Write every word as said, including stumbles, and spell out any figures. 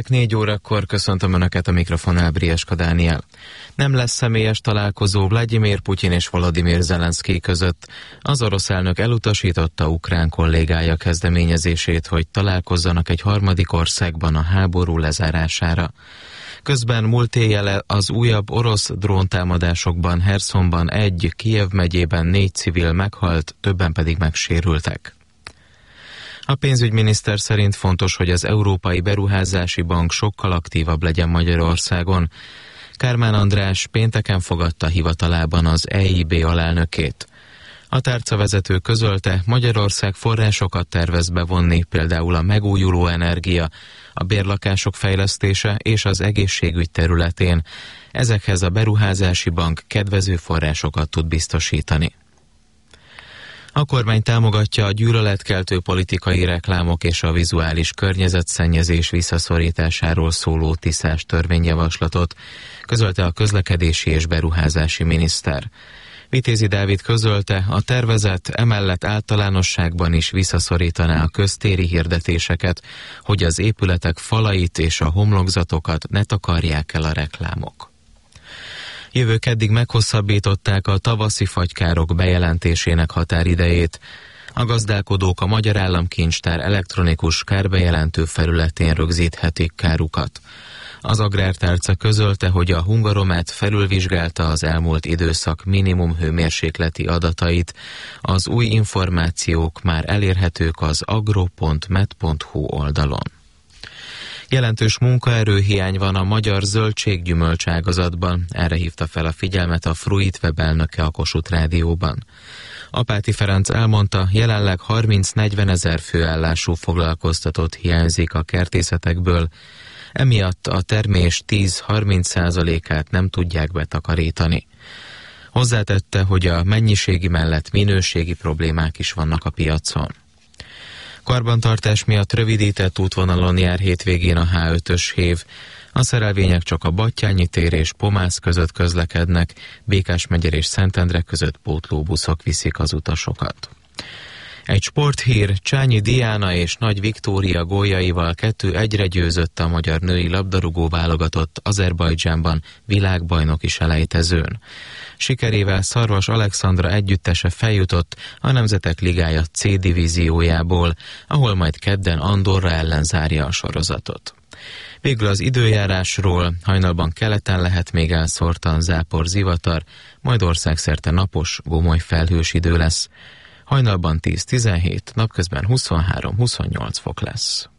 hallgatók, négy órakor köszöntöm Önöket, a mikrofonnál Brieska Dániel. Nem lesz személyes találkozó Vladimir Putyin és Volodymyr Zelenszkij között. Az orosz elnök elutasította ukrán kollégája kezdeményezését, hogy találkozzanak egy harmadik országban a háború lezárására. Közben múlt éjjel az újabb orosz dróntámadásokban Herszonban egy, Kijev megyében négy civil meghalt, többen pedig megsérültek. A pénzügyminiszter szerint fontos, hogy az Európai Beruházási Bank sokkal aktívabb legyen Magyarországon. Kármán András pénteken fogadta hivatalában az é i bé alelnökét. A tárcavezető közölte, Magyarország forrásokat tervez bevonni, például a megújuló energia, a bérlakások fejlesztése és az egészségügy területén. Ezekhez a Beruházási Bank kedvező forrásokat tud biztosítani. A kormány támogatja a gyűlöletkeltő politikai reklámok és a vizuális környezetszennyezés visszaszorításáról szóló tisztás törvényjavaslatot, közölte a közlekedési és beruházási miniszter. Vitézi Dávid közölte, a tervezet emellett általánosságban is visszaszorítaná a köztéri hirdetéseket, hogy az épületek falait és a homlokzatokat ne takarják el a reklámok. Jövő keddig meghosszabbították a tavaszi fagykárok bejelentésének határidejét. A gazdálkodók a Magyar Államkincstár elektronikus kárbejelentő felületén rögzíthetik kárukat. Az Agrártárca közölte, hogy a Hungaromet felülvizsgálta az elmúlt időszak minimum hőmérsékleti adatait. Az új információk már elérhetők az agro pont med pont hu oldalon. Jelentős munkaerőhiány van a magyar zöldséggyümölcs ágazatban, erre hívta fel a figyelmet a Fruit Web elnöke a Kossuth Rádióban. Apáti Ferenc elmondta, jelenleg harminc-negyven ezer főállású foglalkoztatott hiányzik a kertészetekből, emiatt a termés tíz-harminc százalékát nem tudják betakarítani. Hozzátette, hogy a mennyiségi mellett minőségi problémák is vannak a piacon. Karbantartás miatt rövidített útvonalon jár hétvégén a há ötös hév. A szerelvények csak a Battyányi tér és Pomász között közlekednek, Békásmegyer és Szentendre között pótlóbuszok viszik az utasokat. Egy sporthír, Csányi Diana és Nagy Viktória góljaival kettő egyre győzött a magyar női labdarúgó válogatott Azerbajdzsánban világbajnoki selejtezőn. Sikerével Szarvas Alexandra együttese feljutott a Nemzetek Ligája C divíziójából, ahol majd kedden Andorra ellen zárja a sorozatot. Végül az időjárásról, hajnalban keleten lehet még elszórtan zápor, zivatar, majd országszerte napos, gomoly felhős idő lesz. Hajnalban tíz-tizenhét, napközben huszonhárom-huszonnyolc fok lesz.